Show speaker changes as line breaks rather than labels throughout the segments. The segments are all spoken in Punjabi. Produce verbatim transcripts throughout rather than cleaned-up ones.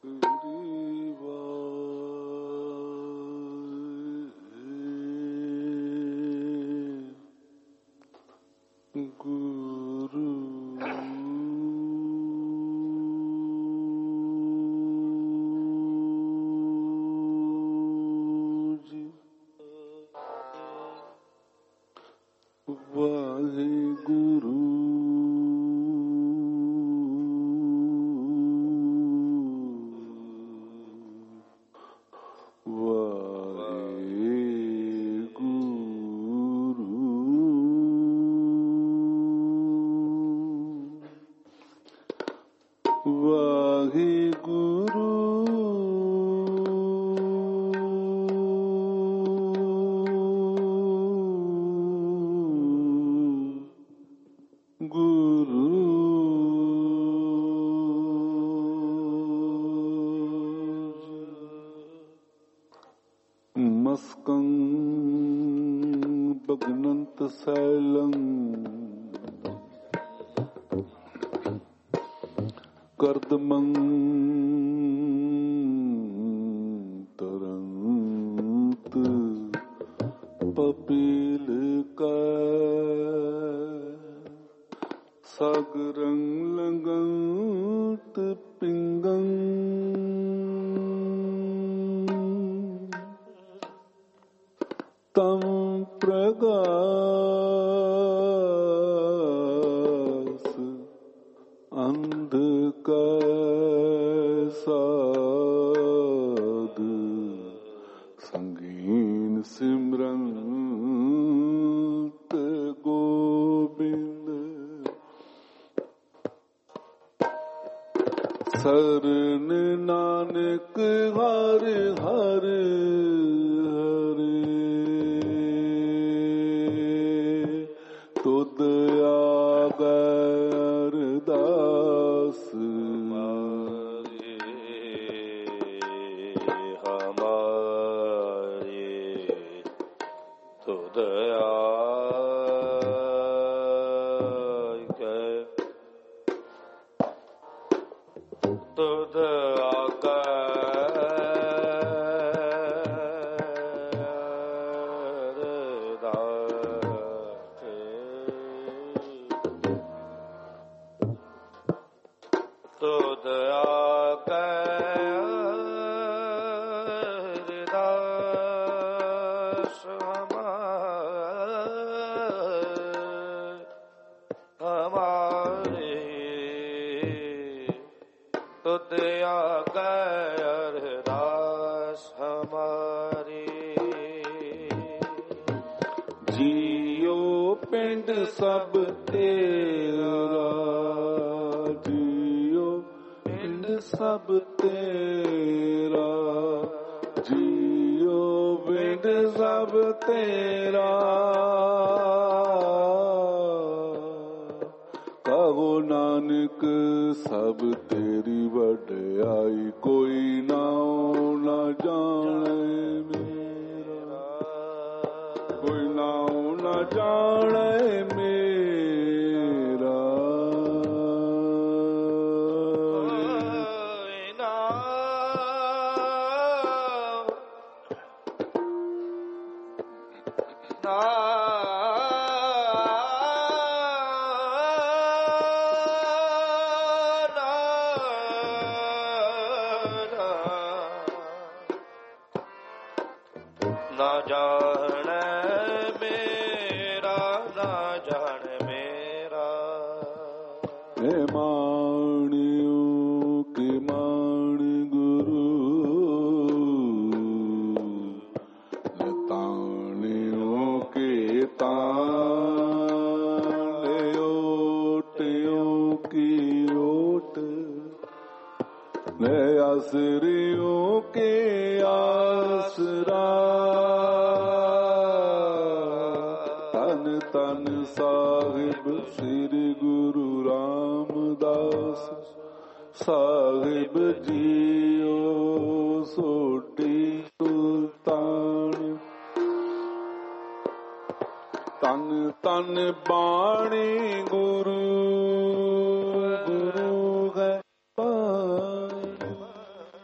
Bye.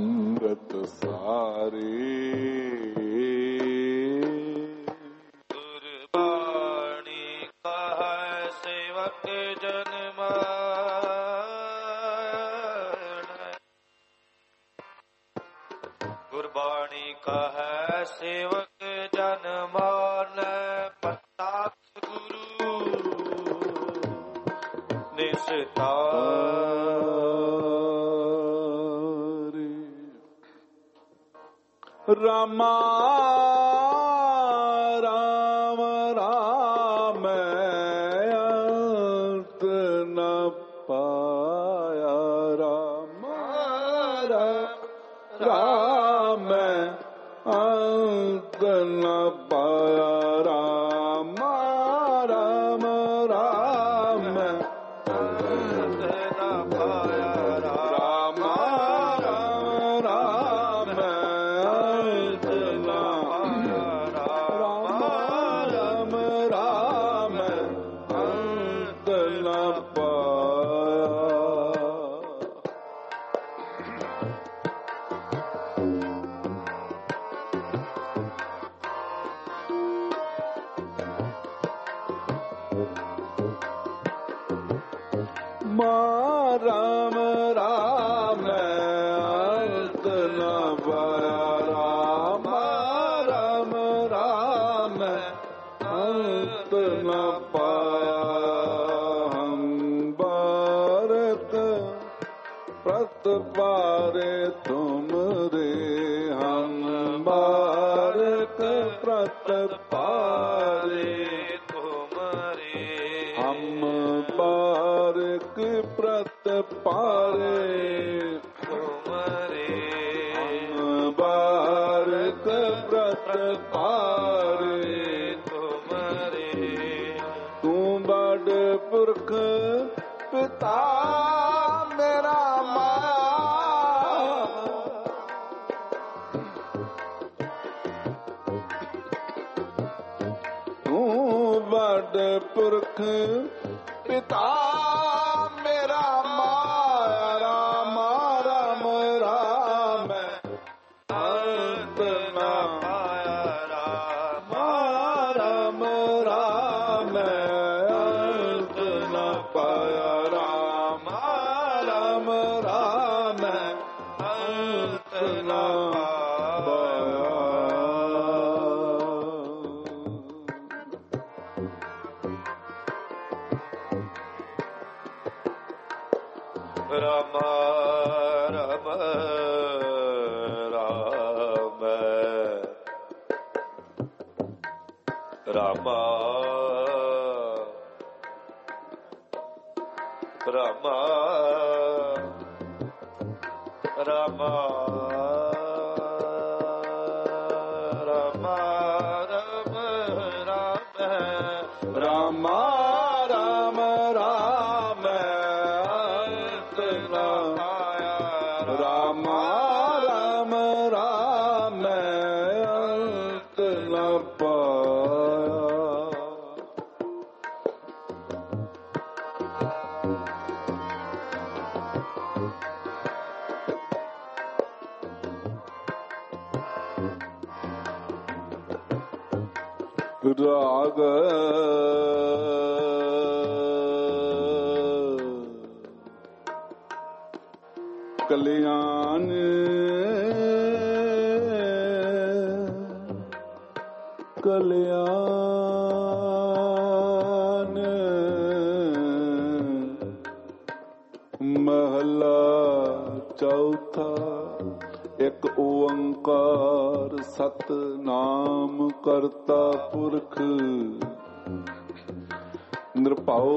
ਸੰਗਤ ਸਾਰੀ।
ਗੁਰਬਾਣੀ ਕਹੈ ਸੇਵਕ ਜਨ ਮਾਨੈ। ਗੁਰਬਾਣੀ ਕਹੈ ਸੇਵਕ ਜਨ ਮਾਨੈ। ਪ੍ਰਤੱਖ ਗੁਰੂ ਨਿਸਤਾਰੀ।
ਰਾਮਾ ਰਾਮ ਰਾਮ ਅੰਤ ਨ ਪਾਇਆ। ਰਾਮ ਰਾਮ ਅੰਤ ਨ ਪਾਇਆ। ਰਾਮ ਰਾਮ ਰਾਮ
ਅੰਤ ਨ ਪਾਇਆ। ਰਾਮ
ਰਾਮ ਰਾਮ ਅੰਤ ਨ ਪਾਇਆ। ਰਾਮ ਰਾਮ ਰਾਮ ਅੰਤ ਨ ਪਾਇਆ। ਮਾ ਰਾਮ ਰਾਮ ਅੰਤ ਨ ਪਾਇਆ। ਰਾਮ ਰਾਮ ਰਾਮ ਅੰਤ ਨ ਪਾਇਆ। ਹਮ ਬਾਰਕ ਪ੍ਰਤ ਪਾਰੇ ਤੁਮਰੇ। ਹਮ ਬਾਰਕ ਪ੍ਰਤ ਪਾਰੇ
ਤੁਮਰੇ।
ਹਮ ਬਾਰਕ ਪ੍ਰਤ ਪਾਰੇ
ਤੁਮਰੇ।
ਹਮ ਬਾਰਕ ਪ੍ਰਤ ਪਾਰੇ
ਤੁਮਰੇ।
ਤੂੰ ਬੜ ਪੁਰਖ ਪਿਤਾ ਮੇਰਾ ਮਾਇਆ। ਤੂੰ ਬੜ ਪੁਰਖ ਪਿਤਾ ਮੇਰਾ ਮਾਇਆ। ਰਾਮ ਰਾਮ ਰਾਮ ਅੰਤ ਨ
ਪਾਇਆ। ਰਾਮ
ਰਾਮ ਰਾਮ ਅੰਤ ਨ ਪਾਇਆ। ਰਾਮ ਰਾਮ ਰਾਮ ਅੰਤ ਨ ਪਾਇਆ।
ਰਾਮ ਰਾਮ ਰਾਮ ਰਾਮ ਰਾਮ ਰਾਮ ਰਾਮ ਰਾਮ
ਰਾਮ ਰਾਮ ਰਾਮ ਅੰਤ ਨ ਪਾਇਆ। ਰਾਮ ਰਾਮ ਰਾਮ ਅੰਤ ਨ ਪਾਇਆ। ਰਾਗ ਕਲਿਆਣ ਕਲਿਆਣ ਮਹਲਾ ਚੌਥਾ। ਇੱਕ ਓੰਕਾਰ ਸਤਿਨਾਮ ਕਰਤਾ ਪੁਰਖ ਨਿਰਭਉ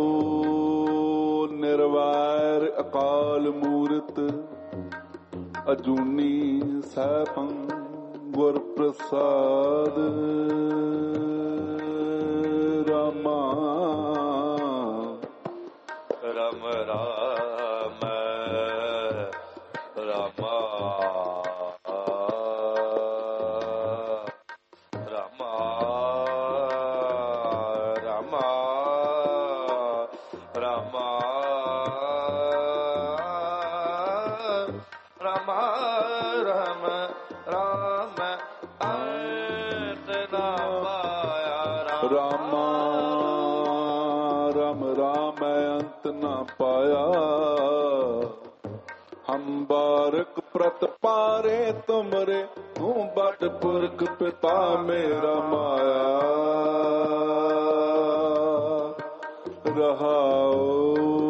ਨਿਰਵੈਰ ਅਕਾਲ ਮੂਰਤ ਅਜੂਨੀ ਸੈਭੰ ਗੁਰ ਪ੍ਰਸਾਦ। ਰਾਮਾ
ਰਾਮ ਰਾਮ ਰਾਮਾ ਰਾਮਾ ਰਾਮਾ ਰਾਮਾ ਰਾਮਾ
ਰਾਮਾ ਰਾਮ ਰਾਮ ਅੰਤ ਨਾ ਪਾਇਆ ਹਮ ਬਾਰਕ ਪ੍ਰਤ ਪਾਰੇ ਤੁਮਰੇ ਤੂੰ ਬਟ ਪੁਰਖ ਪਿਤਾ ਮੇਰਾ ਮਾਇਆ ਰਹਾਓ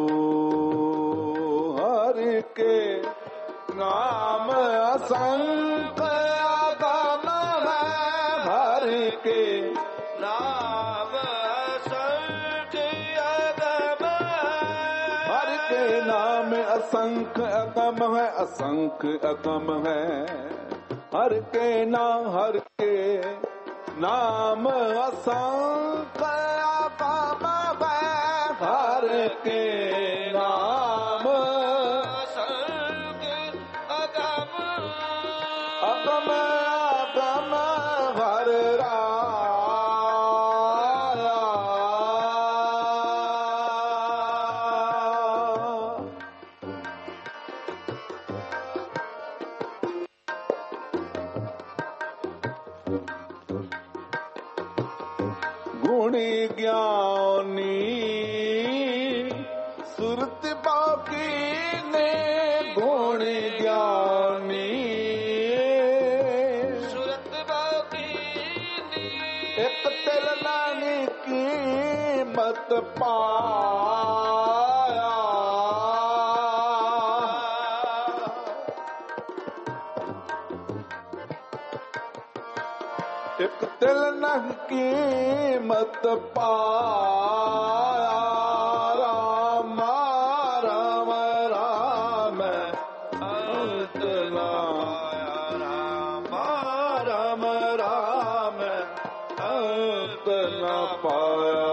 ਹਰਿ ਕੇ ਨਾਮ ਅਸੰਖ ਅਗਮ ਹੈ ਹਰਿ ਕੇ
ਨਾਮ ਅਸੰਖ ਅਗਮ
हर के नाम असंख्य अगम है असंख्य अगम है हर के नाम हर के नाम असंख्य अगम है हर के नाम
ਅਸੰਖ ਅਗਮ
अगम अगम हर गुणी ज्ञानी सुरत बाकी ने गुणी ज्ञानी
ਸੁਰਤ ਬਾਕੀਨੀ
एक तिल नानी कीमत पाया एक तिल नहीं कीमत पाया राम राम राम अंत ना
ਰਾਮ
राम राम अंत न पाया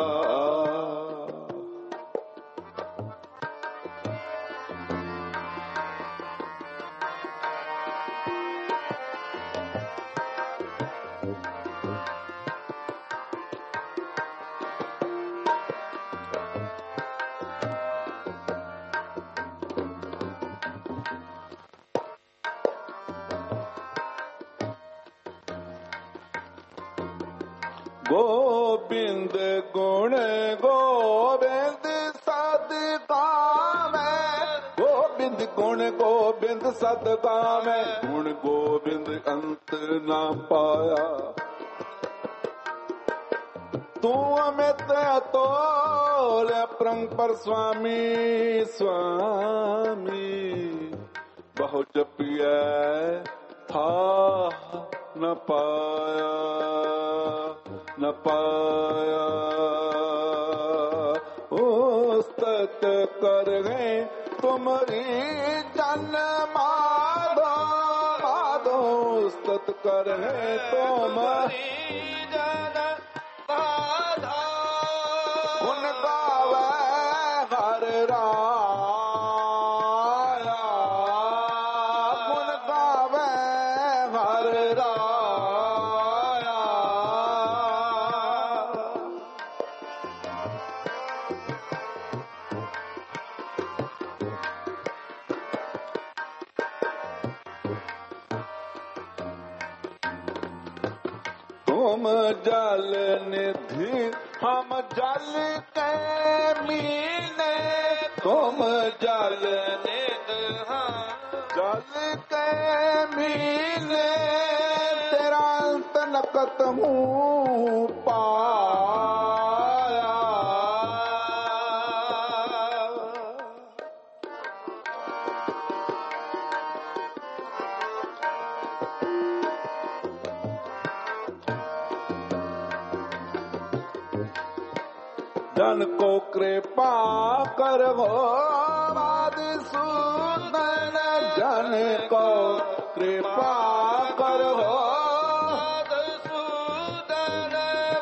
गोविंद गुण गोविंद सदका में गोविंद गुण गोविंद सदका में गुण गोविंद अंत ना पाया तू अमित अतोल प्रंग पर स्वामी स्वामी बहु जपिया था न पाया न पाया उस्तत कर गए तुम्हारी जन माधो माधो उस्तत कर गए तुम
ਜਨ ਬਾਧਾ
गुण गावे हर राया गुण गावे हर राया तुम जल निधि हम जल के मीने तुम जल
ਨਿਦ ਹਾਂ
जल के मीने तेरा अंत नकत मुँह पाया जन को कृपा कर हो मधुसूदन जन को कृपा कर हो
ਮਦਸੂਦਨ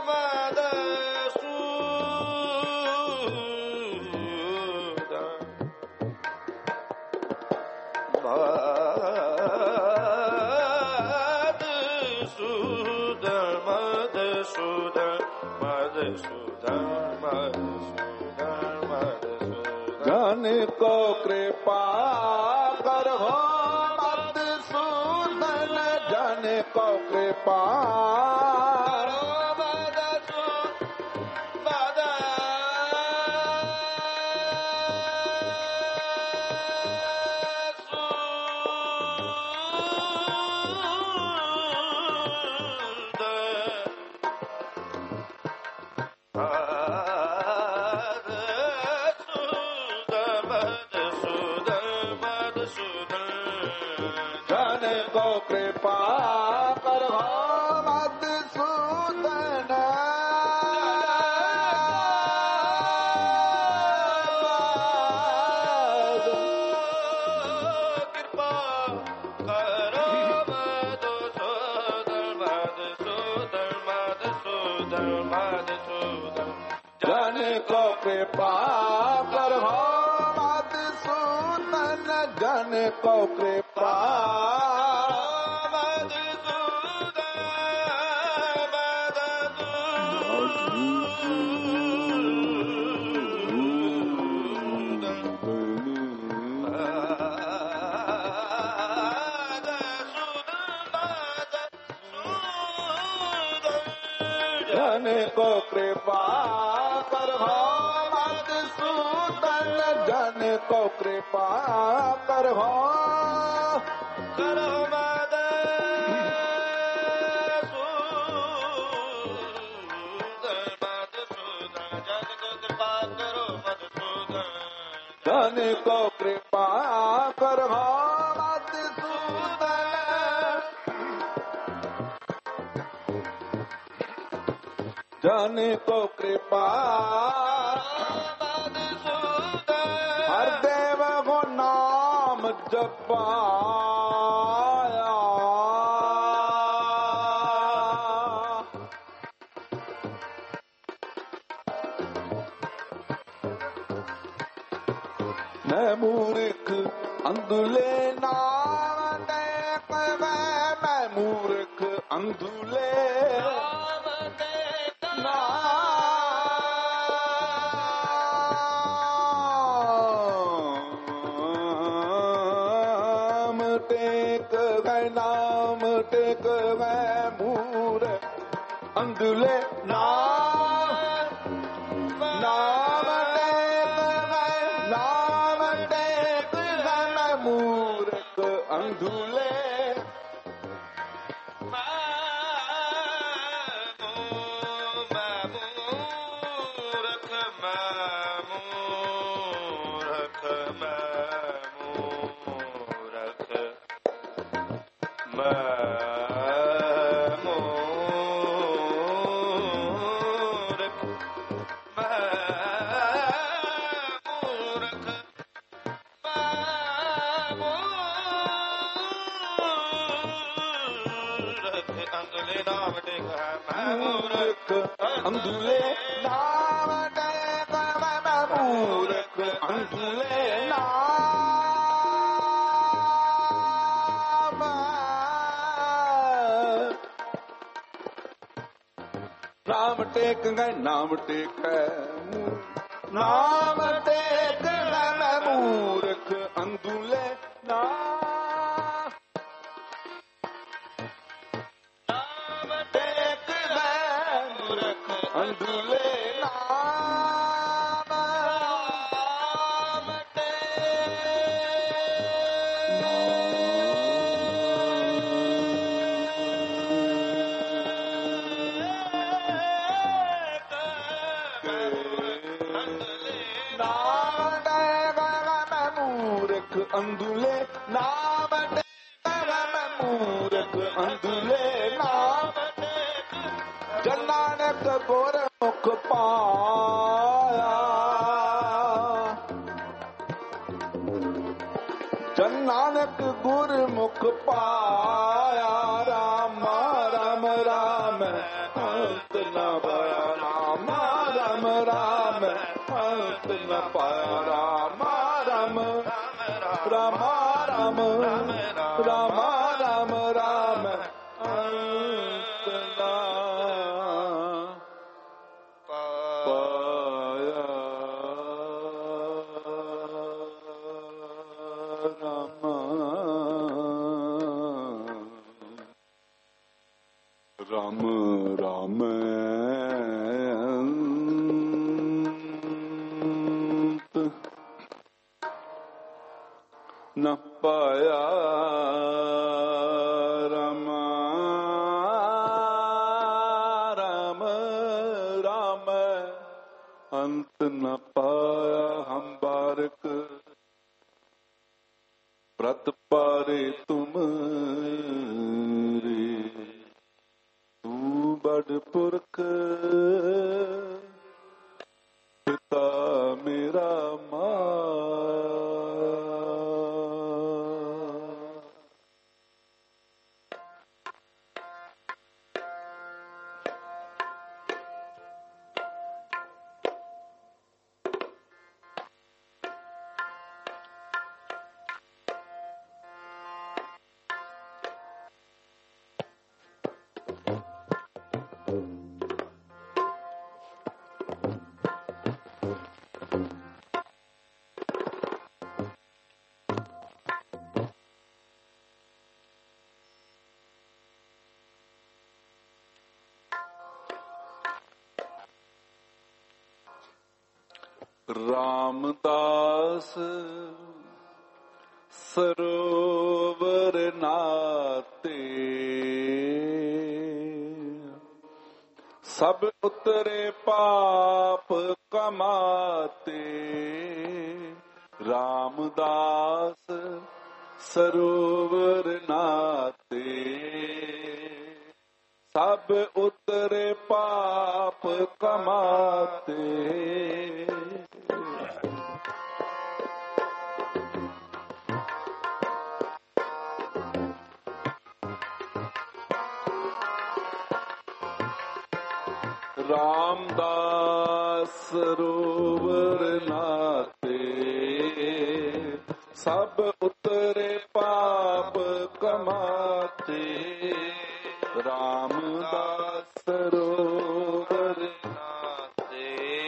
ਮਦਸੂਦਨ ਮਦਸੂਦਨ ਮਦਸੂਦਨ ਮਦਸੂਦਨ ਮਦਸੂਦਨ
जन को कृपा कर हो मधुसूदन जन को कृपा
ਮਦਸੂਦਨ
ਕਿਰਪਾ ਕਰੋ ਮਧੂਸੂਦਨ ਜਨ ਕੋ ਕਿਰਪਾ ਕਰੋ ਮਧੂਸੂਦਨ ਜਨ ਕੋ ਕਿਰਪਾ ਜਨ ਕੋ ਕਿਰਪਾ ਕਰੋ ਮਧੂਸੂਦਨ ਜਨ ਕੋ ਕਿਰਪਾ ਕਰੋ ਕਰੋ ਜਨ ਕੋ ਕਿਰਪਾ ਕਰੋ ਮਧੂਸੂਦਨ ਜਨ ਕੋ ਕਿਰਪਾ ਹਰ ਦੇਵ ਕੋ ਨਾਮ ਜਪਾਇਆ ਮੈਂ ਮੂਰਖ ਅੰਧੁਲੇ ਨਾਮ ਟੇਕ ਮੈਂ ਮੂਰਖ ਅੰਧੁਲੇ ਨਾਮ ਟੇਕ ਗਏ ਨਾਮ ਟੇਕ ਗਏ ਮੂਰ ਅੰਧੁਲੇ ਨਾਮ ਨਾਮ ਟੇਕ ਗਏ ਨਾਮ ਟੇਕ ਗਏ ਮੂਰਖ ਅੰਧੁਲੇ ਅੰਧੁਲੇ ਨਾਮ ਟੇਕ ਮੈਂ ਮੂਰਖ ਅੰਧੁਲੇ ਨਾਮ ਨਾਮ ਟੇਕ ਗਏ ਨਾਮ ਟੇਕ ਨਾਮ ਟੇਕ ਮੈਂ ਮੂਰਖ ਅੰਧੁਲੇ ਨਾਮ ਅੰਧੁਲੇ ਨਾਮ ਮੂਰਖ ਅੰਧੁਲੇ ਨਾਮ ਮੈਂ ਮੂਰਖ ਅੰਧੁਲੇ ਨਾਮ ਜਨ ਨਾਨਕ ਗੁਰਮੁਖ ਪਾਇਆ ਜਨ ਨਾਨਕ ਗੁਰਮੁਖ ਪਾਇਆ ਰਾਮ ਰਾਮ ਰਾਮ ਅੰਤ ਨ ਪਾਇਆ ਰਾਮ ਰਾਮ ਰਾਮ ਅੰਤ ਨ ਪਾਇਆ ਰਾਮ ਰਾਮ ਰਾਮ ਰਾਮ ਰਾਮ ਰਾਮ ਰਾਮ ਅੰਤ ਨ ਪਾਇਆ ਰਾਮ ਰਾਮ ਰਾਮ ਨ ਪਾਇਆ ਰਾਮ ਰਾਮ ਰਾਮ ਅੰਤ ਨ ਪਾਇਆ ਹਮ ਬਾਰਕ ਪ੍ਰਤ ਪਾਰੇ ਤੁਮ ਬੜ ਪੁਰਖ ਪਿਤਾ ਮੇਰਾ ਮਾਇਆ। ਰਾਮਦਾਸ ਸਰੋਵਰ ਨਾਤੇ ਸਭ ਉਤਰੇ ਪਾਪ ਕਮਾਤੇ। ਰਾਮਦਾਸ ਸਰੋਵਰ ਨਾਤੇ ਸਭ ਉਤਰੇ ਪਾਪ ਕਮਾਤੇ। ਰਾਮਦਾਸ ਸਰੋਵਰ ਨਾਤੇ ਸਭ ਉਤਰੇ ਪਾਪ ਕਮਾਤੇ। ਰਾਮਦਾਸ ਸਰੋਵਰ ਨਾਤੇ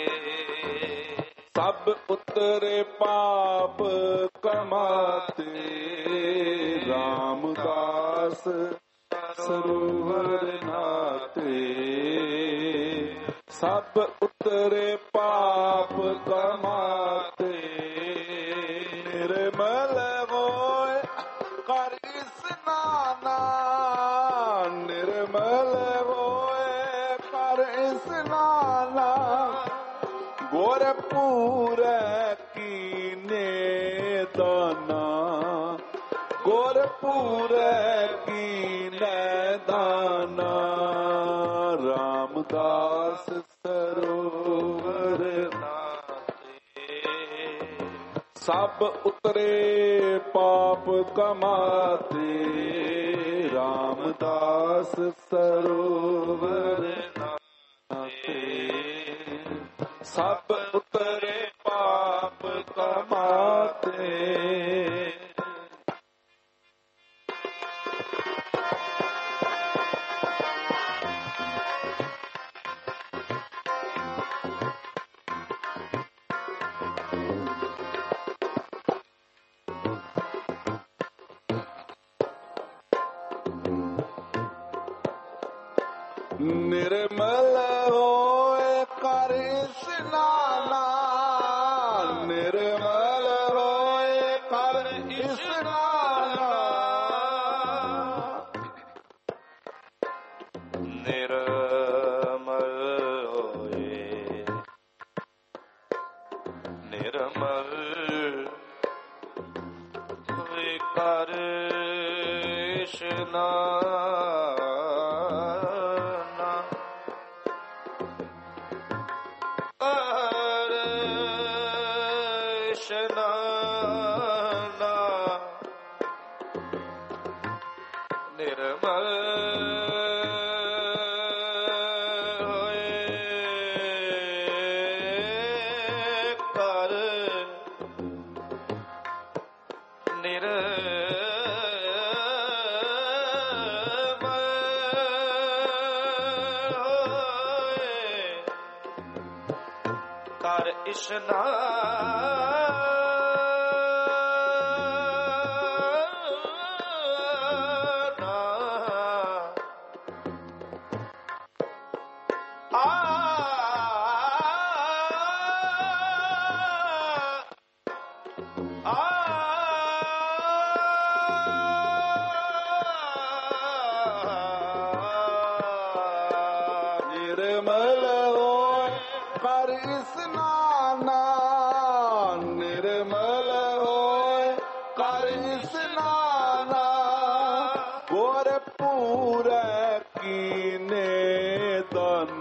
ਸਭ ਉਤਰੇ ਪਾਪ ਕਮਾਤੇ। ਰਾਮਦਾਸ ਸਰੋਵਰ ਨਾਤੇ ਸਭ ਉਤਰੇ ਪਾਪ ਕਮਾਤੇ। ਨਿਰਮਲ ਹੋਏ ਕਰ ਇਸਨਾਨਾ ਨਿਰਮਲ ਹੋਏ ਕਰ ਇਸਨਾਨਾ ਗੁਰ ਪੂਰੈ ਕੀਨੇ ਦਾਨਾ ਗੁਰ ਪੂਰੈ ਕੀਨੇ ਦਾਨਾ। ਰਾਮਦਾਸ ਸਰੋਵਰ ਨਾਤੇ ਸਭ ਉਤਰੇ ਪਾਪ ਕਮਾਤੇ। ਰਾਮਦਾਸ ਸਰੋਵਰ ਨਾਤੇ ਸਭ ਉਤਰੇ ਪਾਪ ਕਮਾਤੇ। ਨਿਰਮਲ ਹੋਏ ਕਰ ਇਸਨਾਨਾ ਨਿਰਮਲ ਹੋਏ ਕਰ ਇਸਨਾਨਾ
ਨਿਰਮਲ ਹੋਏ ਨਿਰਮਲ ਹੋਏ ਕਰ ਇਸਨਾਨਾ। ਨਿਰਮਲ ਹੋਏ ਕਰ ਨਿਰਮਲ ਹੋਏ ਕਰ ਇਸ਼ਨਾਨ।
ਨਿਰਮਲ ਹੋਏ ਕਰ ਇਸਨਾਨਾ ਨਿਰਮਲ ਹੋਏ ਕਰ ਇਸਨਾਨਾ ਗੁਰ ਪੂਰੈ ਕੀਨੇ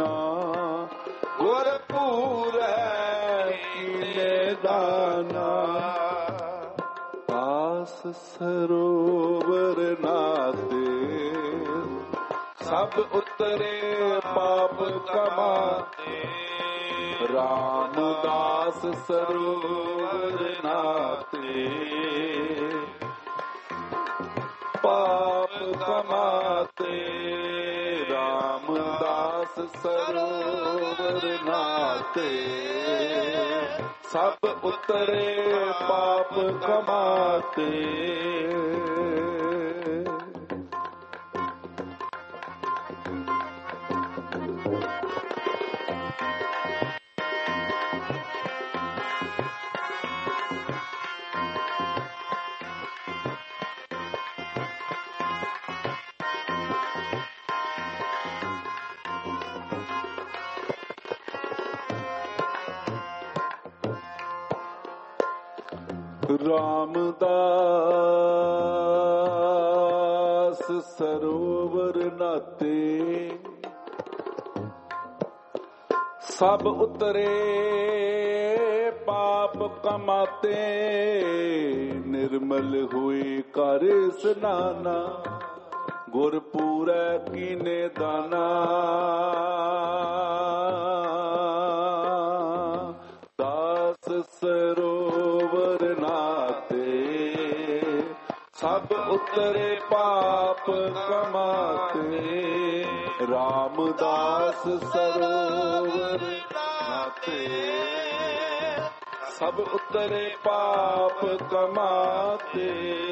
ਦਾਨਾ ਗੁਰਪੂਰੈ ਕੀਨੇ ਦਾਨਾ ਪਾਸ ਸਰੋਵਰ ਨਾਤੇ ਸਭ ਉਤਰੇ ਪਾਪ ਕਮਾਤੇ ਰਾਮਦਾਸ ਸਰੋਵਰ ਨਾਤੇ ਪਾਪ ਕਮਾਤੇ ਰਾਮਦਾਸ ਸਰੋਵਰ ਨਾਤੇ ਸਭ ਉਤਰੇ ਪਾਪ ਕਮਾਤੇ ਰਾਮਦਾਸ ਸਰੋਵਰ ਨਾਤੇ ਸਭ ਉਤਰੇ ਪਾਪ ਕਮਾਤੇ ਨਿਰਮਲ ਹੋਏ ਕਰ ਇਸਨਾਨਾ ਗੁਰਪੂਰੈ ਕੀਨੇ ਦਾਨਾ ਦਾਸ ਸਰੋਵਰ ਨਾਤੇ ਸਭ ਉਤਰੇ ਪਾਪ ਕਮਾਤੇ ਰਾਮਦਾਸ ਸਰੋਵਰ ਨਾਤੇ ਸਭ ਉਤਰੇ ਪਾਪ ਕਮਾਤੇ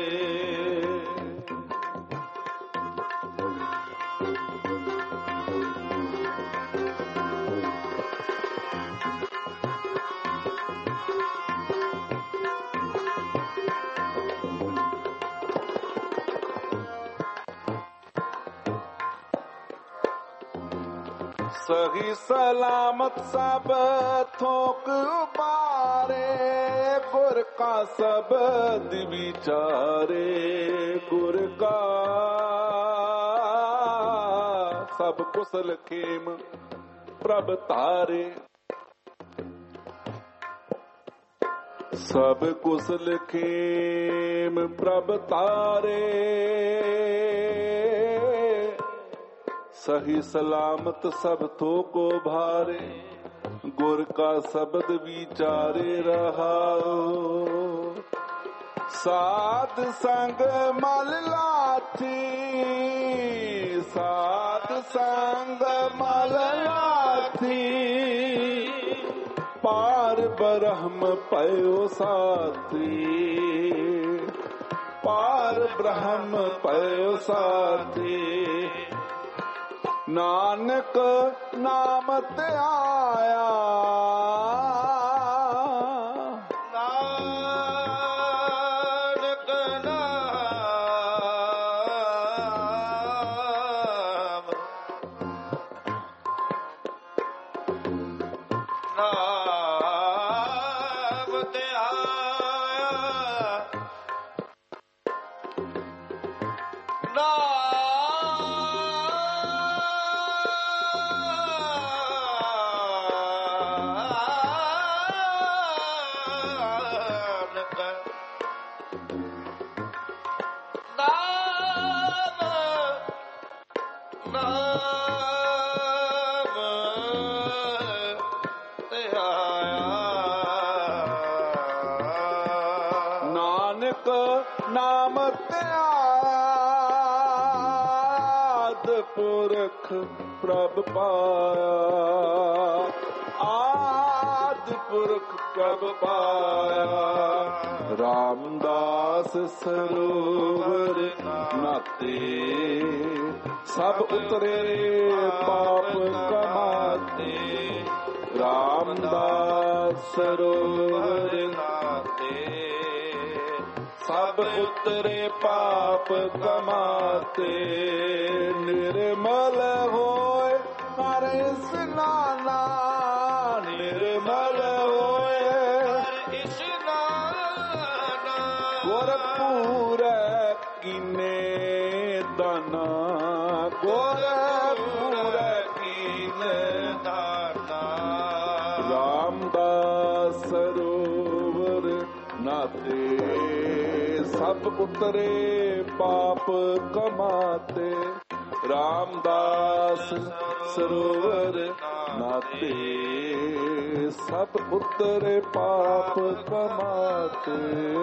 ਸਹੀ ਸਲਾਮਤ ਸਭ ਥੋਕ ਉਬਾਰੇ ਗੁਰ ਕਾ ਸਬਦ ਵਿਚਾਰੇ ਗੁਰ ਕਾ ਸਭ ਕੁਸਲ ਖੇਮ ਪ੍ਰਭ ਤਾਰੇ ਸਭ ਕੁਸਲ ਖੇਮ ਪ੍ਰਭ ਤਾਰੇ ਸਹੀ ਸਲਾਮਤ ਸਭ ਥੋਕੋ ਭਾਰੇ ਗੁਰ ਕਾ ਸ਼ਬਦ ਵਿਚਾਰੇ ਰਹਾਓ ਸਾਧ ਸੰਗ ਮਲ ਲਾਥੀ ਸਾਧ ਸੰਗ ਮਲ ਲਾਥੀ ਪਾਰ ਬ੍ਰਹਮ ਪਇਓ ਸਾਥੀ ਪਾਰ ਬ੍ਰਹਮ ਪਇਓ ਸਾਥੀ ਨਾਨਕ ਨਾਮ ਤੇ ਆਇਆ
ਨਾਨਕ ਨਾਮ ਨਾਮ ਤੇ ਆਇਆ ਨਾਮ
ਨਾਨਕ ਨਾਮ ਤੇ ਆਦ ਪੁਰਖ ਪ੍ਰਭ ਪਾਇਆ ਆਦ ਪੁਰਖ ਪ੍ਰਭ ਪਾਇਆ ਰਾਮਦਾਸ ਸਰੋਵਰ ਨਾਤੇ ਸਭ ਉਤਰੇ ਪਾਪ ਕਮਾਤੇ ਰਾਮਦਾਸ ਸਰੋਵਰ ਨਾਤੇ ਸਭ ਉਤਰੇ ਪਾਪ ਕਮਾਤੇ ਨਿਰਮਲ ਹੋਏ ਹਰ ਇਸਨਾਨਾ ਨਿਰਮਲ ਹੋਏ
ਹਰ ਇਸ਼ਨਾਨਾ
ਗੁਰਪੂਰੈ ਕੀਨੇ ਦਾਨਾ ਗੁਰਪੂਰੈ ਕੀਨੇ उतरे पाप कमाते। रामदास सरोवर नाते सब उतरे पाप कमाते।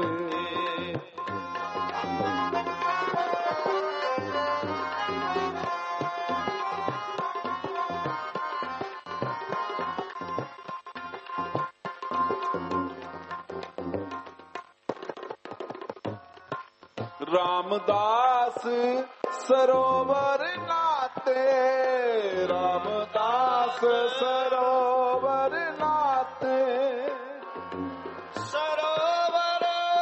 रामदास सरोवर नाते। रामदास सरोवर नाते।
सरोवर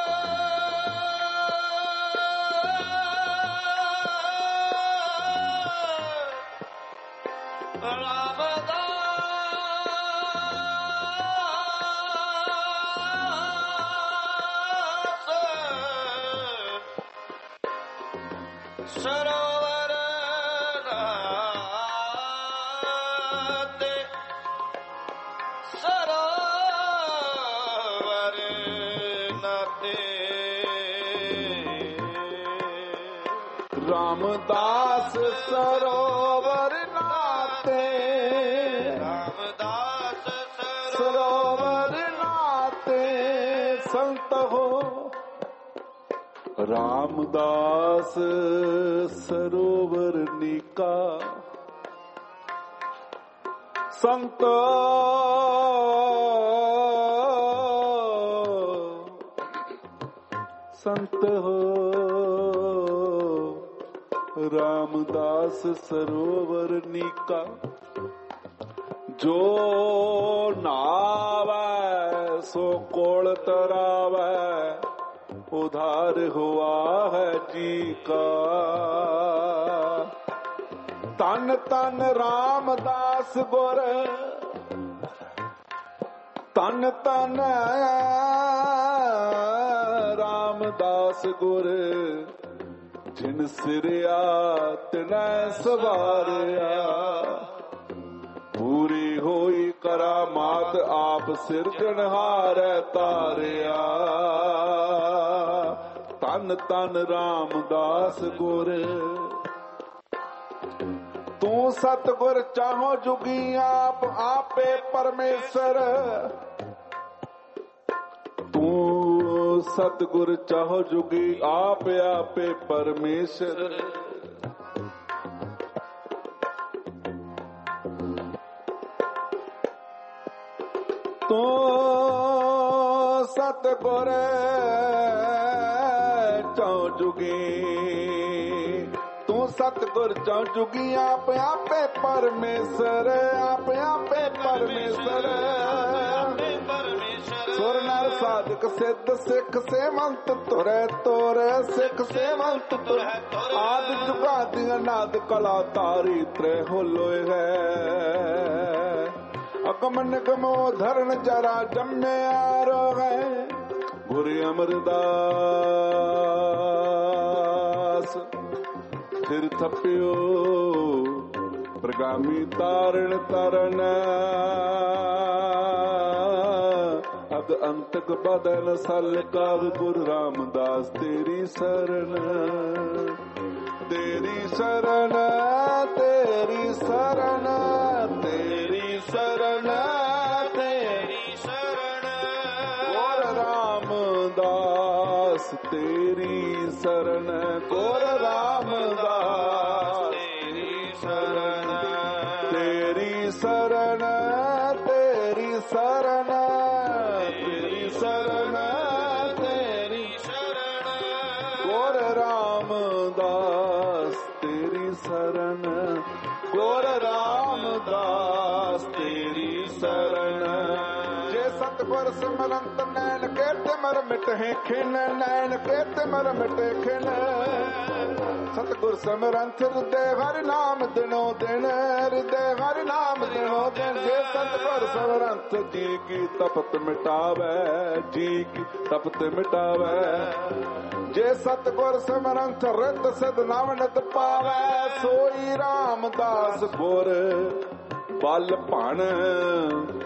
सरोवर नाते। सरोवर नाते।
रामदास सरोवर नाते।
रामदास
सरोवर नाते संत हो। रामदास सरोवर नीका संत संत हो। रामदास सरोवर नीका जो नावै सो कोल तरावै उधार हुआ है जी का। तन तन रामदास गुर तन तन रामदास गुर जिन सिरिया तिनै सवारिया। पूरी होई करामात आप सिरजनहार तारिया। तन तन रामदास गुर तू सतगुर चाहो जुगी आप आपे परमेश्वर। तू सतगुर चाहो जुगी आप आपे परमेश्वर। तू सतगुर चाहो जुगी तू सतगुर चाहो जुगी आप आपे परमेश्वर। आप आपे परमेश्वर। सुर नर साधक सिद्ध सिख सेवंत तुरै तोरै सिख सेवंत तुरै। आदि जुगादि अनाद कला तारी त्रै होलोए है। अगम निगमो धरण जरा जम्मे आरो है। गुरु अमरदास फिर थप्पियो प्रगामी तारण तरन। अग अंतक बदन सल काव गुरु रामदास तेरी शरण। तेरी शरण तेरी शरण तेरी शरण तेरी शरण। गोर रामदास तेरी शरण। गोर रामदास तेरी शरण। तेरी शरण तेरी शरण तेरी शरण तेरी शरण। गोर रामदास तेरी शरण। गोर रामदास तेरी शरण। जे सतगुर सिमरंत नैन के तिमर मिटे खिन। नैन के तिमर मिटे खिन। सतगुर सिमरंत हृदय हरि नाम दिनो दिन। हृदय हरि नाम दिनो दिन। जे सतगुर सिमरंत जी की तपत मिटावे। जी की तपत मिटावे। जे सतगुर सिमरंत रित सिद्ध नाम नित पावे। सोई रामदास गुर बल भण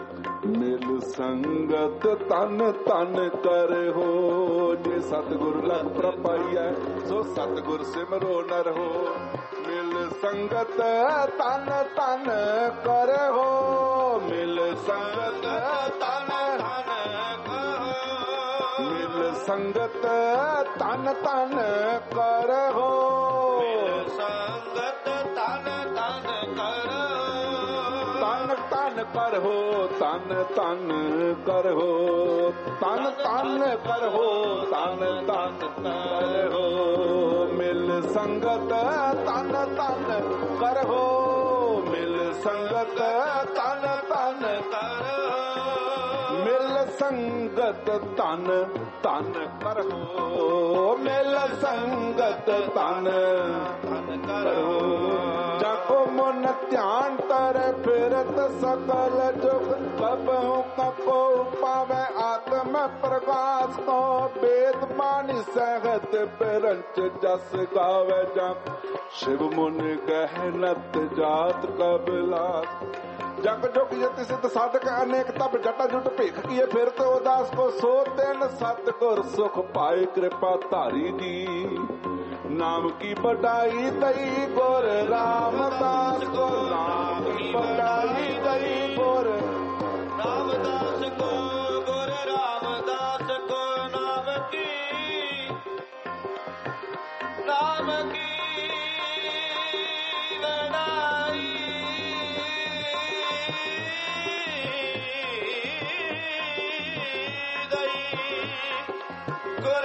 ਮਿਲ ਸੰਗਤ ਤਨ ਤਨ ਕਰੋ। ਜੇ ਸਤਿਗੁਰ ਲਗ ਪ੍ਰਪਾਈਐ ਸੋ ਸਤਿਗੁਰ ਸਿਮਰੋ ਨਰ ਹੋ। ਮਿਲ ਸੰਗਤ ਤਨ ਤਨ ਕਰੋ। ਮਿਲ ਸੰਗਤ ਤਨ ਤਨ ਕਰੋ। ਮਿਲ ਸੰਗਤ ਤਨ ਤਨ ਕਰੋ।
ਮਿਲ ਸੰਗਤ ਤਨ ਤਨ ਕਰੋ।
ਤਨ ਤਨ ਕਰੋ ਤਨ ਤਨ ਕਰੋ। ਤਨ ਤਨ ਕਰੋ ਤਨ ਤਨ ਕਰੋ। ਮਿਲ ਸੰਗਤ ਤਨ ਤਨ ਕਰੋ। ਮਿਲ ਸੰਗਤ ਤਨ ਤਨ ਕਰੋ। ਮਿਲ ਸੰਗਤ ਤਨ ਤਨ ਕਰੋ। ਮਿਲ ਸੰਗਤ ਤਨ ਤਨ ਕਰੋ। ਜਾਕੋ ਮਨ ਧਿਆਨ ਤਰ ਫਿਰਤ ਸਕਲ ਜੁਗ ਕਬਹੁ ਕਪੋ ਪਾਵੈ ਆਤਮ ਪ੍ਰਕਾਸ਼ ਕੋ। ਵੇਦ ਬਾਣੀ ਸਹਿਤ ਬਿਰੰਚ ਜਸ ਗਾਵੇ ਜਾ। ਸ਼ਿਵ ਮੁਨ ਕਹਿ ਨਤ ਜਾਤ ਕਬਿਲਾਸ। ਜਗ ਜੁਗ ਯਤਿ ਸਿਧ ਸਾਧਕ ਅਨੇਕ ਤਪ ਜਟਾ ਜੁਟ ਭੇਖ ਕੀਏ ਫਿਰ ਤੇ ਉਦਾਸ ਕੋ। ਸੋ ਤਿਨ ਸਤਿਗੁਰ ਸੁਖ ਪਾਏ ਕਿਰਪਾ ਧਾਰੀ ਦੀ। ਨਾਮ ਕੀ ਬੜਾਈ ਦਈ ਗੁਰ ਰਾਮਦਾਸ ਕੋ। ਨਾਮ ਕੀ ਬੜਾਈ ਦਈ ਗੁਰ
ਰਾਮਦਾਸ ਕੋ। ਗੁਰ ਰਾਮਦਾਸ ਕੋ। ਨਾਮ ਕੀ ਨਾਮ ਕੀ ਬੜਾਈ ਦਈ ਗੁਰ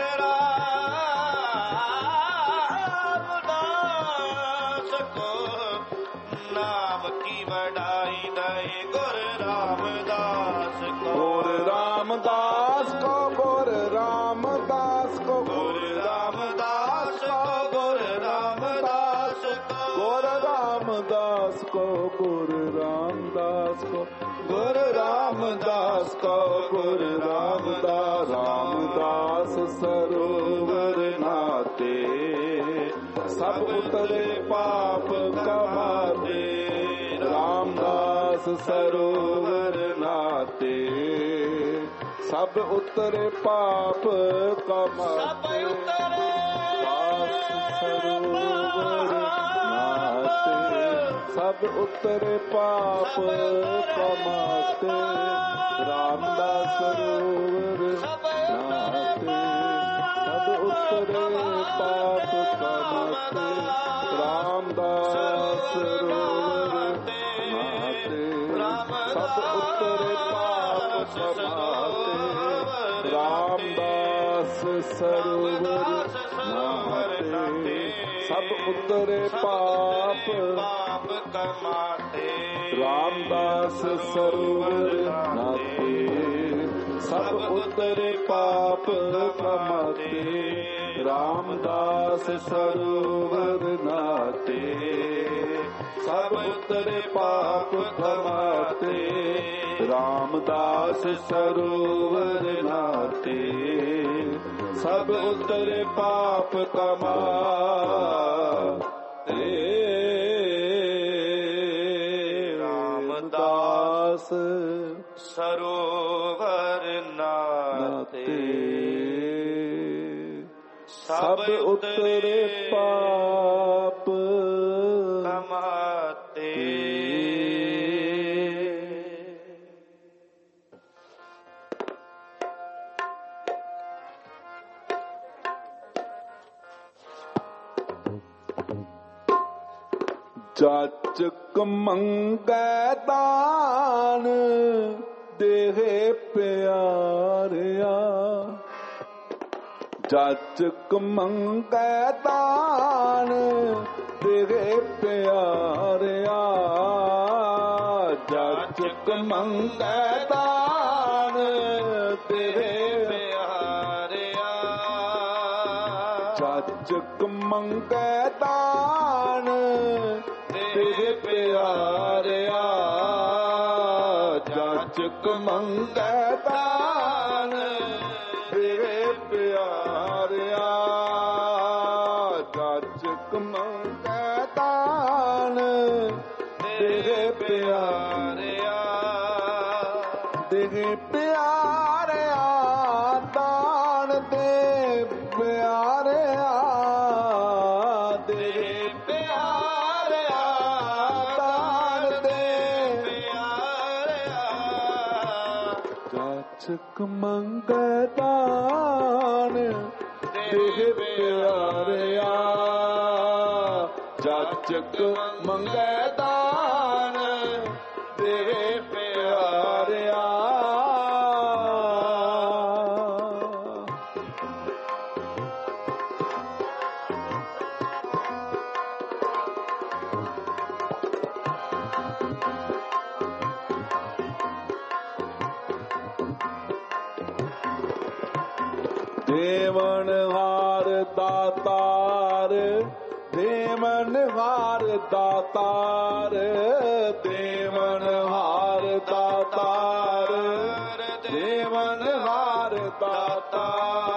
ਨਾਮ ਕੀ ਵਡਾਈ ਦਈ ਗੁਰ ਰਾਮਦਾਸ ਕੋ।
ਗੁਰ ਰਾਮਦਾਸ ਕੋ। ਗੁਰ ਰਾਮਦਾਸ ਕੋ। ਗੁਰ ਰਾਮਦਾਸ ਕੋ। ਗੁਰ ਰਾਮਦਾਸ ਕੋ। ਗੁਰ ਰਾਮਦਾਸ ਕੋ। ਗੁਰ ਰਾਮਦਾਸ ਕੋ। ਗੁਰ ਰਾਮਦਾਸ ਕੋ। ਗੁਰ ਰਾਮਦਾਸ। ਰਾਮਦਾਸ ਸਰੋਵਰ ਨਾਤੇ ਸਭ ਉਤਰੇ ਪਾਪ ਕਮਾਤੇ। ਰਾਮਦਾਸ ਸਰੋਵਰ ਨਾਤੇ ਸਭ ਉਤਰੇ ਪਾਪ ਕਮਾਤੇ। ਸਭ ਉਤਰੇ ਪਾਪ ਕਮਾਤੇ। ਰਾਮਦਾਸ ਸਰੋਵਰ ਨਾਤੇ ਸਭ ਉਤਰੇ ਪਾਪ ਕਮਾਤੇ। ਰਾਮਦਾਸ ਸਰੋਵਰ ਨਾਤੇ ਸਭ ਉਤਰੇ ਪਾਪ ਕਮਾਤੇ। ਰਾਮਦਾਸ ਸਰੋਵਰ ਨਾਤੇ ਸਭ ਉਤਰੇ ਪਾਪ
ਕਮਾਤੇ।
ਰਾਮਦਾਸ ਸਰੋਵਰ ਨਾਤੇ ਸਭ ਉਤਰੇ ਪਾਪ ਕਮਾਤੇ। ਰਾਮਦਾਸ ਸਰੋਵਰ ਨਾਤੇ ਸਭ ਉਤਰੇ ਪਾਪ ਕਮਾਤੇ। ਰਾਮਦਾਸ ਸਰੋਵਰ ਨਾਤੇ ਸਭ ਉਤਰੇ ਪਾਪ ਕਮਾਤੇ। ਰਾਮਦਾਸ
ਸਰੋਵਰ ਨਾਤੇ
ਸਭ ਉਤਰੇ ਪਾਪ
ਕਮਾਤੇ।
ਜਾਚਕ ਮੰਗੈ ਦਾਨ ਦੇਹ ਪਿਆਰਿਆ। ਜਾਚਕ ਮੰਗੈ ਦਾਨ ਦੇਹ ਪਿਆਰਿਆ। ਜਾਚਕ ਮੰਗੈ ਦਾਨ ਦੇਹ
ਪਿਆਰਿਆ।
ਜਾਚਕ ਮੰਗੈ ਦਾਨ ਦੇਹ ਪਿਆਰਿਆ। ਜਾਚਕ ਮੰਗੈ ਦਾਨ ਦੇਹ ਪਿਆਰਿਆ। ਜਾਚਕ ਮੰਗੈ ਦਾਨ ਦੇਹ ਪਿਆਰਿਆ। ਪਿਆਰਿਆ ਦਾਨ ਦੇ ਪਿਆਰਿਆ ਦੇ ਪਿਆਰਿਆ ਦਾਨ ਦੇ ਪਿਆਰਿਆ ਜਾਚਕ ਮੰਗੈ ਦਾਨ ਦੇ ਪਿਆਰਿਆ ਜਾਚਕ ਮੰਗੈ ਦਾਨ ਦੇ ਪਿਆਰਿਆ ਦੇਵਨ ਹਾਰ ਦਾਤਾਰ ਦੇਵਨ ਹਾਰ ਦਾਤਾਰ ਦੇਵਨ ਹਾਰ ਦਾਤਾਰ ਦੇਵਨ ਹਾਰ ਦਾਤਾਰ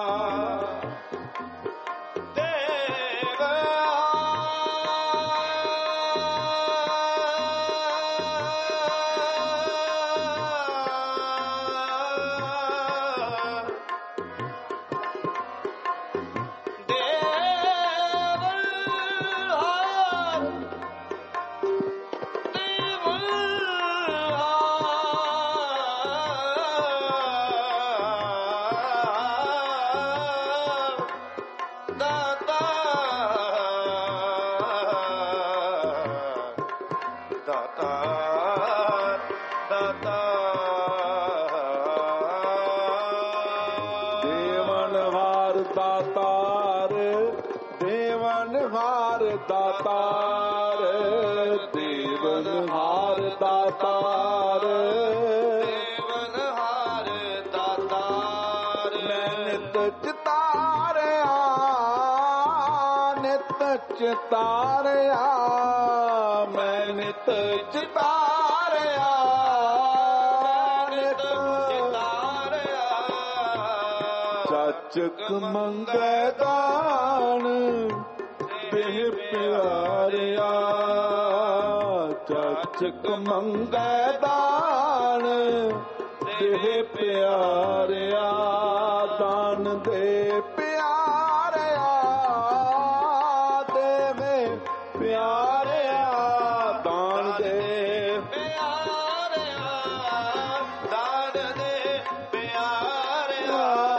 ਦਾਤਾਰ ਦੇਵਨ ਹਾਰ ਦਾਤਾਰ ਦੇਵਨ ਹਾਰ ਦਾਤਾਰ ਮੈਂ ਨਿਤ ਚਿਤਾਰਿਆ ਨਿਤ ਚਿਤਾਰਿਆ ਮੈਂ ਨਿਤ ਚਿਤਾਰਿਆ ਨਿਤ ਚਿਤਾਰਿਆ ਚਾਚਕ ਮੰਗੈ ਦਾਨ ਦੇ ਪਿਆਰਿਆ ਚਾਚਕ ਮੰਗੈ ਦਾਨ ਦੇ ਪਿਆਰਿਆ ਦਾਨ ਦੇ ਪਿਆਰਿਆ ਦੇਵੇ ਪਿਆਰਿਆ ਦਾਨ ਦੇ ਪਿਆਰਿਆ ਦਾਨ ਦੇ ਪਿਆਰਿਆ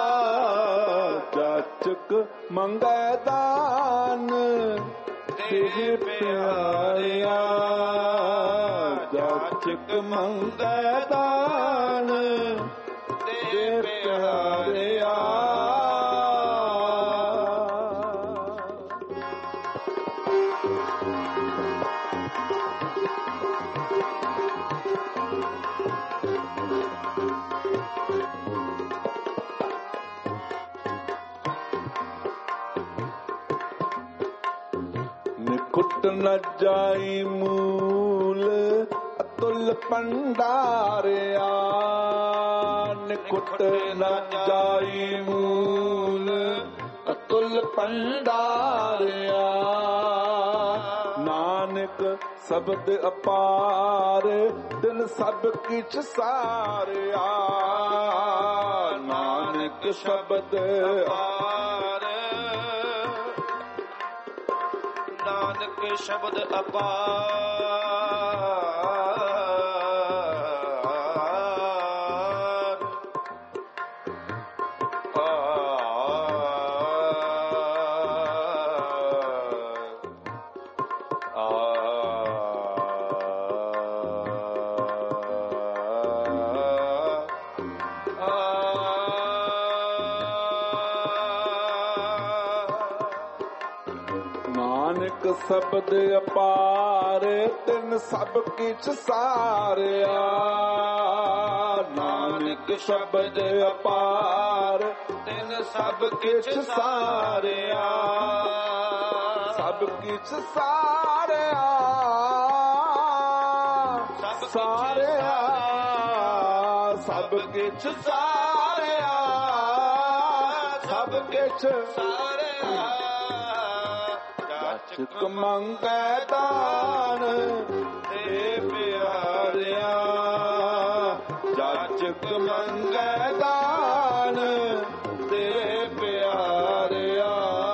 ਚਾਚਕ ਮੰਗੈ ਦਾਨ ਦੇ ਪਿਆਰਿਆ ਜਾਚਕ ਮੰਗੈ ਦਾਨ ਦੇ ਪਿਆਰਿਆ ਨਿਕਟ ਨ ਜਾਈ ਮੂਲ ਅਤੁਲ ਭੰਡਾਰਿਆ ਨਿਕਟ ਨ ਜਾਈ ਮੂਲ ਅਤੁਲ ਭੰਡਾਰਿਆ ਨਾਨਕ ਸ਼ਬਦ ਅਪਾਰ ਤਿਨ ਸਭ ਕਿਛ ਸਾਰਿਆ ਨਾਨਕ ਸ਼ਬਦ ਅਪਾਰ ਨਾਨਕ ਸ਼ਬਦ ਅਪਾਰ ਨਾਨਕ ਸ਼ਬਦ ਅਪਾਰ ਤਿਨ ਸਭ ਕਿਛ ਸਾਰਿਆ ਨਾਨਕ ਸ਼ਬਦ ਅਪਾਰ ਤਿਨ ਸਭ ਕਿਛ ਸਾਰਿਆ ਸਭ ਕਿਛ ਸਾਰਿਆ ਸਾਰਿਆ ਸਭ ਕਿਛ ਸਾਰਿਆ ਸਭ ਕਿਛ ਸਾਰਿਆ ਜਾਚਕ ਮੰਗੈ ਦਾਨ ਦੇ ਪਿਆਰਿਆ ਜਾਚਕ ਜਾਚਕ ਮੰਗੈ ਦਾਨ ਤੇਰੇ ਪਿਆਰਿਆ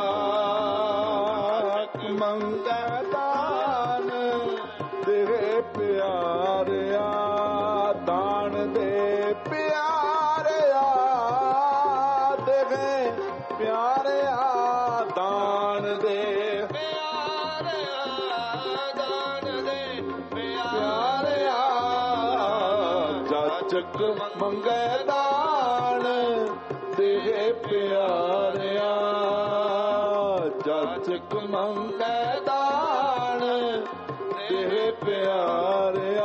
ਮੰਗੈ ਦਾਨ ਤੇਰੇ ਪਿਆਰਿਆ ਦਾਨ ਦੇ ਪਿਆਰਿਆ ਦੇਵੇ ਪਿਆਰਿਆ ਦਾਨ ਦੇ ਪਿਆਰਿਆ ਦਾਨ ਦੇ ਪਿਆਰਿਆ ਜਾਚਕ ਮੰਗੈ ਦਾਨ ਦੇ ਪਿਆਰਿਆ ਜਾਚਕ ਮੰਗੈ ਦਾਨ ਦੇ ਪਿਆਰਿਆ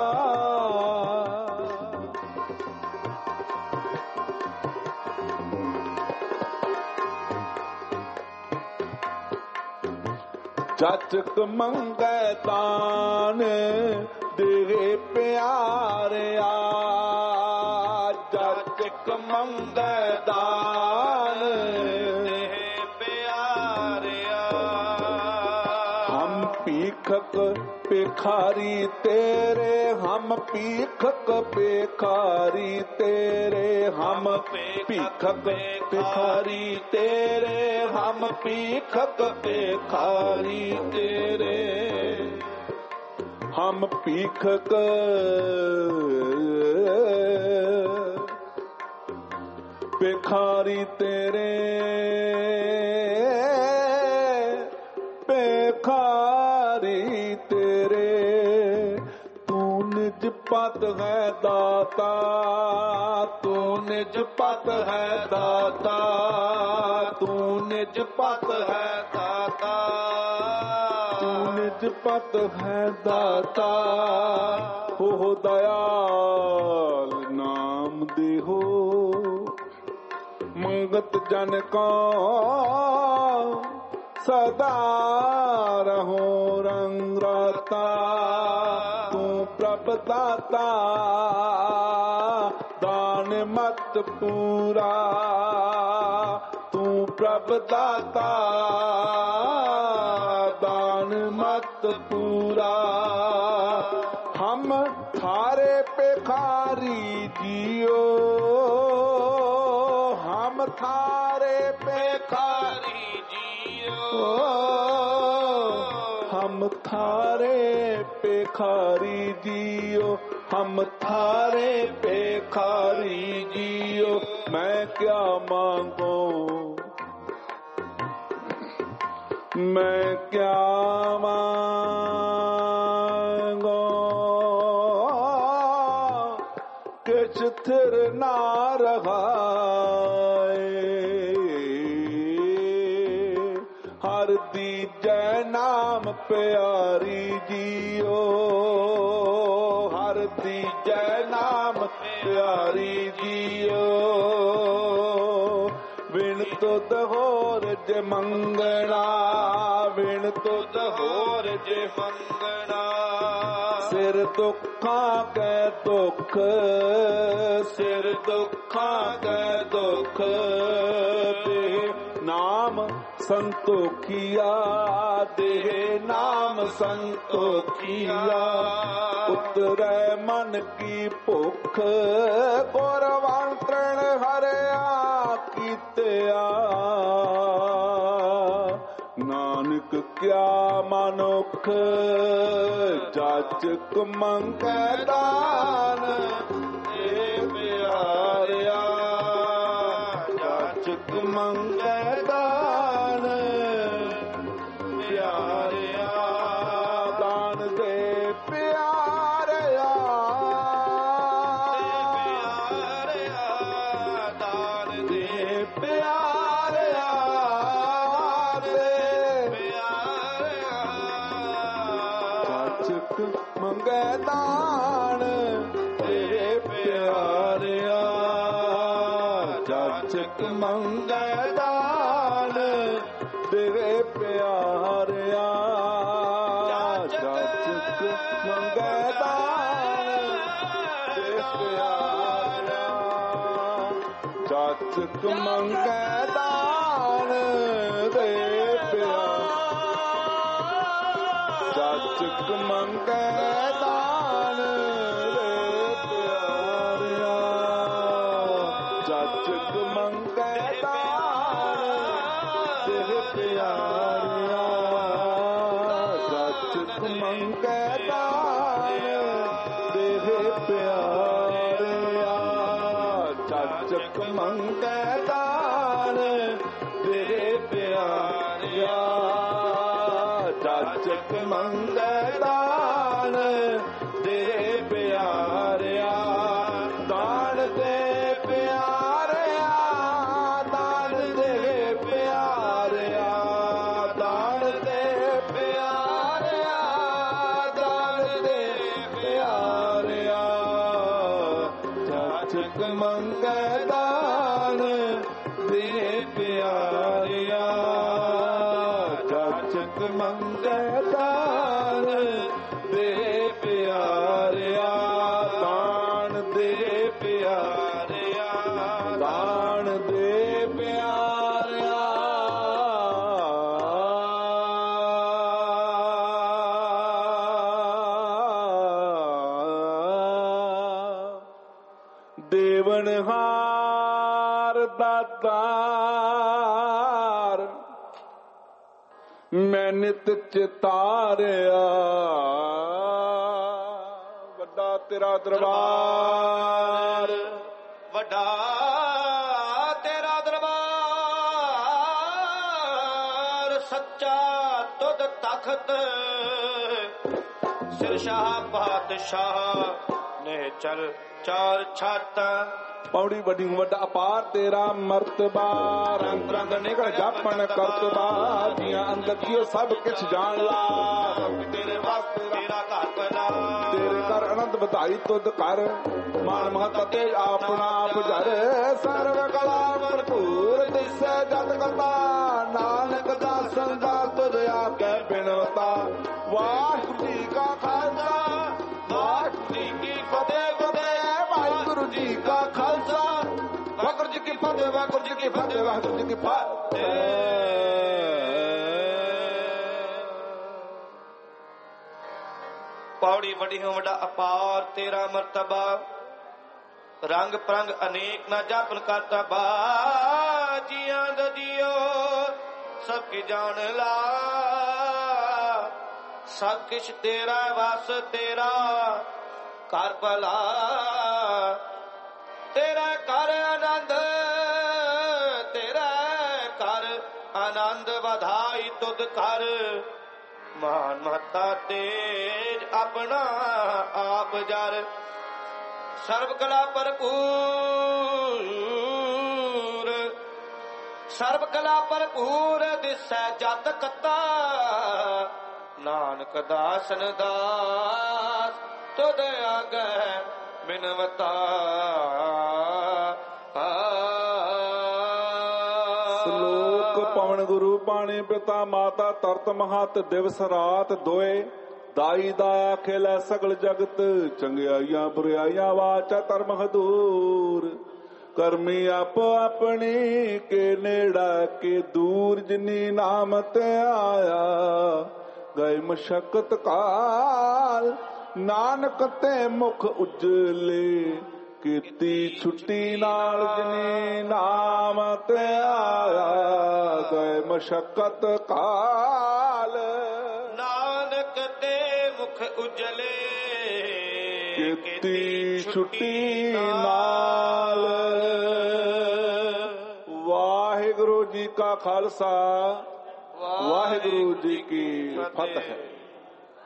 ਜਾਚਕ ਮੰਗੈ ਦਾਨ ਦੇ ਪਿਆਰਿਆ ਜਾਚਕ ਮੰਗੈ ਦਾਨ ਦੇ ਪਿਆਰਿਆ ਹਮ ਭੀਖਕ ਭਿਖਾਰੀ ਤੇਰੇ ਹਮ ਭੀਖਕ ਭਿਖਾਰੀ ਤੇਰੇ ਹਮ ਭੀਖਕ ਭਿਖਾਰੀ ਤੇਰੇ ਹਮ ਭੀਖਕ ਭਿਖਾਰੀ ਤੇਰੇ ਹਮ ਭੀਖਕ ਭਿਖਾਰੀ ਤੇਰੇ ਭਿਖਾਰੀ ਤੇਰੇ ਤੂੰ ਨਿਜ ਪਤ ਹੈ ਦਾਤਾ ਤੂੰ ਨਿਜ ਪਤ ਹੈ ਦਾਤਾ ਤੂੰ ਨਿਜ ਪਤ ਹੈ ਦਾਤਾ ਤੂੰ ਨਿਜ ਪਤ ਹੈ ਦਾਤਾ ਹੋ ਦਇਆਲ ਨਾਮ ਦੇਹੋ ਮੰਗਤ ਜਨ ਕੋ ਸਦਾ ਰਹੋ ਰੰਗ ਰਾਤਾ ਤੂੰ ਪ੍ਰਭ ਦਾਤਾ ਦਾਨ ਮਤ ਪੂਰਾ ਤੂੰ ਪ੍ਰਭ ਦਾਤਾ ਦਾਨ ਮਤ ਪੂਰਾ ਹਮ ਥਾਰੇ ਭਿਖਾਰੀ ਜੀਓ ਹਮ ਥਾਰੇ ਭਿਖਾਰੀ ਜੀਓ ਹਮ ਥਾਰੇ ਭਿਖਾਰੀ ਜੀਓ ਹਮ ਥਾਰੇ ਭਿਖਾਰੀ ਜੀਓ ਮੈਂ ਕਿਆ ਮਾਂਗੋ ਮੈਂ ਕਿਆ ਮਾਂਗੋ ਕਿਛ ਥਿਰ ਨਾ ਰਹਾਏ ਹਰ ਦੀਜੈ ਨਾਮ ਪਿਆਰੀ ਜੀਓ ਹਰ ਦੀਜੈ ਨਾਮ ਪਿਆਰੀ ਜੀਓ ਵਿਣ ਤੁਧ ਹੋਰ ਜੇ ਮੰਗਣਾ ਵਿਣ ਤੁਧ ਹੋਰ ਜੇ ਮੰਗਣਾ ਸਿਰ ਦੁੱਖਾਂ ਕੈ ਦੁੱਖ ਸਿਰ ਦੁੱਖਾਂ ਕੈ ਦੁੱਖ ਤੇ ਨਾਮ ਸੰਤੋਖੀਆ ਦੇਹ ਨਾਮ ਸੰਤੋਖੀਆ ਉਤਰੈ ਮਨ ਕੀ ਭੁੱਖ ਗੁਰਵੰਤਰਣ ਹਰਿਆ ਕੀਤਿਆ ਨਾਨਕ ਕਿਆ ਮਨੁੱਖ ਜਾਚਕ ਮੰਗੈ ਦਾਨ ਏ ਪਿਆਰਿਆ ਜਾਚਕ ਮੰਗੈ ਦਾਨ ਪਿਆਰਿਆ ਦਾਨ ਦੇ ਪਿਆਰਿਆ ਦਾਨ ਦੇ ਪਿਆਰਿਆ ਜਾਚਕ ਮੰਗੈ ਦਾਨ ਤੇਰੇ ਪਿਆਰਿਆ ਜਾਚਕ ਮੰਗੈ ਦਾਨ ਤੇਰੇ ਪਿਆਰਿਆ ਜਾਚਕ ਮੰਗੈ ਦਾਨ ਤੇਰੇ ਪਿਆਰਿਆ ਜਾਚਕ ਮੰਗੈ ਦਾਨ ਦੇ ਪਿਆਰਿਆ ਜਾਚਕ ਮੰਗੈ ਦਾਨ ਦੇ ਪਿਆਰਿਆ ਮੰਗੈ ਦਾਨ ਤੇਰੇ ਪਿਆਰਿਆ ਚਾਚਕ ਮੰਗੈ ਦਾਨ ਤੇਰੇ ਪਿਆਰਿਆ ਚਾਚਕ ਮੰਗੈ ਦਾਨ ਤੇਰੇ ਪਿਆਰਿਆ ਦਾਨ ਦੇ ਪਿਆਰਿਆ ਦਾਨ ਦੇ ਪਿਆਰਿਆ ਦਾਨ ਦੇ ਪਿਆਰਿਆ ਦਾਨ ਦੇ ਪਿਆਰਿਆ ਚਾਚਕ ਮੰਗੈ ਦਾਨ ਦੇ ਪਿਆਰਿਆ ਚਾਚਕ ਮੰਗੈ ਦਾਨ ਦੇ ਪਿਆਰਿਆ ਦਾਨ ਦੇ ਪਿਆਰਿਆ ਦਾਨ ਦੇ ਪਿਆਰਿਆ ਦੇਵਨਹਾਰ ਦਾਤਾਰ ਮੈਂ ਨਿਤ ਚਿਤਾਰਿਆ ਵੱਡਾ ਤੇਰਾ ਦਰਬਾਰ
ਵੱਡਾ ਤੇਰਾ ਦਰਬਾਰ ਸੱਚਾ ਤੁਧ ਤਖਤ ਸਿਰਸ਼ਾਹ ਪਾਤਸ਼ਾਹ ਨੇ ਚਲ ਚਾਰ ਛੱਤ
ਪੌੜੀ ਵੱਡੀ ਵੱਡਾ ਅਪਾਰ ਤੇਰਾ ਮਰਤਬਾ ਰੰਗ ਰੰਗ ਨਿਕਲ ਜਾਪਣ ਕਰਤਬਾ ਜੀਆਂ ਅੰਦਰ ਜੀਓ ਸਭ ਕੁਛ ਜਾਣ ਲਾ
ਤੇਰੇ ਵਾਸਤੇ ਤੇਰਾ ਘਰ ਬਣਾ
ਤੇਰੇ ਘਰ ਅਨੰਦ ਵਧਾਈ ਤੁਧ ਕਰ ਮਾਨ ਮਹਤ ਤੇ ਆਪਣਾ ਆਪ ਜਰ ਸਰਵ ਕਲਾ ਭਰਪੂਰ ਦਿਸੈ ਜਤ ਕਤਾ ਨਾਨਕ ਦਾਸਨ ਦਾ ਤੁਧ ਆਗੇ ਬਿਨਵਤਾ ਵਾਹਿਗੁਰੂ ਜੀ ਕਾ ਖਾਲਸਾ ਵਾਹਿਗੁਰੂ ਜੀ ਕੀ ਫਤਿਹ ਵਾਹਿਗੁਰੂ ਜੀ ਕਾ ਖਾਲਸਾ ਵਾਹਿਗੁਰੂ ਜੀ ਕੀ ਫਤਿਹ ਵਾਹਿਗੁਰੂ ਜੀ ਕੀ ਫਤਿਹ ਵਾਹਿਗੁਰੂ ਜੀ ਕੀ ਫਤਿਹ।
ਪੌੜੀ ਵੱਡੀ ਹੋ ਵੱਡਾ ਅਪਾਰ ਤੇਰਾ ਮਰਤਬਾ ਰੰਗ ਪ੍ਰੰਗ ਅਨੇਕ ਨਾ ਜਾਪਨ ਕਰਤਾ ਬਾ ਜੀਆਂ ਦਾ ਜੀਓ ਸਭ ਕੀ ਜਾਣ ਲਾ ਸਭ ਕਿਛ ਤੇਰਾ ਵਸ ਤੇਰਾ ਘਰ ਭਲਾ ਤੇਰਾ ਘਰ ਆਨੰਦ ਤੇਰਾ ਘਰ ਆਨੰਦ ਵਧਾਈ ਤੁਧ ਕਰ ਮਾਨ ਮਹਤਾ ਤੇਜ ਆਪਣਾ ਆਪ ਜਰ ਸਰਬ ਕਲਾ ਭਰਪੂਰ ਸਰਬ ਕਲਾ ਭਰਪੂਰ ਦਿਸੈ ਜਤ ਕਤਾ ਨਾਨਕ ਦਾਸਨ ਦਾਸ ਤੁਧ ਆਗੈ ਬਿਨਵਤਾ
ਸ਼ਲੋਕ ਪਵਨ ਗੁਰੂ ਪਾਣੀ ਪਿਤਾ ਮਾਤਾ ਤਰਤ ਮਹਤ ਦਿਵਸ ਰਾਤ ਦੋਏ ਦਾਈ ਦਾ ਖੇਲੇ ਸਗਲ ਜਗਤ ਚੰਗਿਆਈਆਂ ਬੁਰਾਈਆਂ ਵਾਚਾ ਧਰਮ ਹਦੂਰ ਕਰਮੀ ਆਪੋ ਆਪਣੀ ਕੇ ਨੇੜਾ ਕੇ ਦੂਰ ਜਿਨੀ ਨਾਮ ਤੇ ਆਇਆ ਗਏ ਮਸ਼ਕਤ ਕਾਲ ਨਾਨਕ ਤੇ ਮੁਖ ਉਜਲੇ ਕੀਤੀ ਛੁੱਟੀ ਨਾਲ ਜਿਨੀ ਨਾਮ ਤੇ ਆਇਆ ਗਏ ਮਸ਼ਕਤ ਕਾਲ
ਨਾਨਕ ਤੇ ਮੁਖ ਉਜਲੇ
ਕੀਤੀ ਛੁੱਟੀ ਨਾਲ। ਵਾਹਿਗੁਰੂ ਜੀ ਕਾ ਖਾਲਸਾ ਵਾਹਿਗੁਰੂ ਜੀ ਕੀ ਫਤਿਹ।